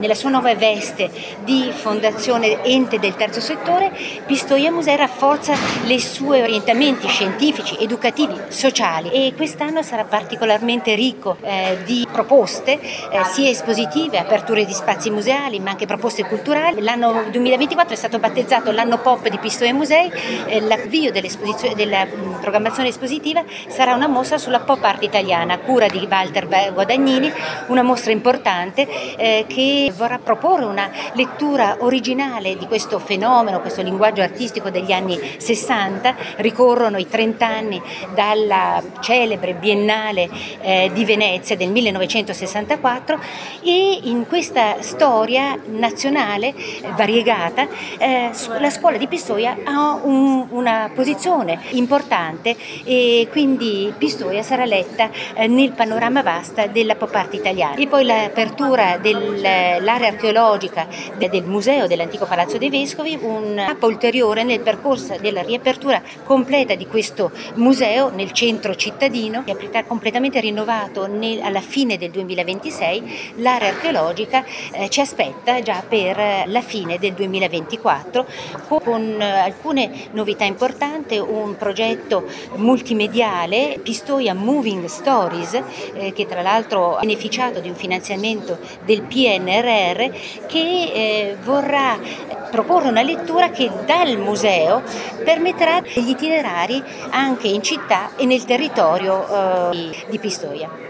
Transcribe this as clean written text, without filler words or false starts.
Nella sua nuova veste di fondazione ente del terzo settore, Pistoia Musei rafforza i suoi orientamenti scientifici, educativi, sociali e quest'anno sarà particolarmente ricco di proposte sia espositive, aperture di spazi museali, ma anche proposte culturali. L'anno 2024 è stato battezzato l'anno pop di Pistoia Musei, l'avvio della programmazione espositiva sarà una mostra sulla pop art italiana a cura di Walter Guadagnini, una mostra importante che vorrà proporre una lettura originale di questo fenomeno, questo linguaggio artistico degli anni 60. Ricorrono i 30 anni dalla celebre Biennale di Venezia del 1964 e in questa storia nazionale variegata la scuola di Pistoia ha una posizione importante e quindi Pistoia sarà letta nel panorama vasta della pop art italiana. E poi l'apertura dell'area archeologica del Museo dell'Antico Palazzo dei Vescovi, un tappo ulteriore nel percorso della riapertura completa di questo museo nel centro cittadino, che aprirà completamente rinnovato alla fine del 2026. L'area archeologica ci aspetta già per la fine del 2024 con alcune novità importanti, un progetto multimediale, Pistoia Moving Stories, che tra l'altro ha beneficiato di un finanziamento del PNRR, che vorrà proporre una lettura che dal museo permetterà degli itinerari anche in città e nel territorio di Pistoia.